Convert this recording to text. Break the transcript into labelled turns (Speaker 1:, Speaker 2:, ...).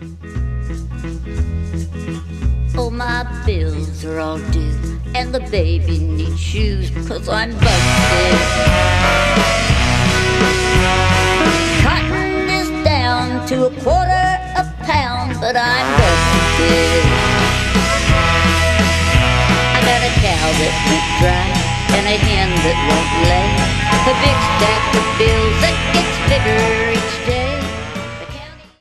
Speaker 1: Oh, my bills are all due, and the baby needs shoes, 'cause I'm busted. Cotton is down to $0.25 but I'm busted. I got a cow that won't dry, and a hen that won't lay, a big stack of bills that gets bigger each day.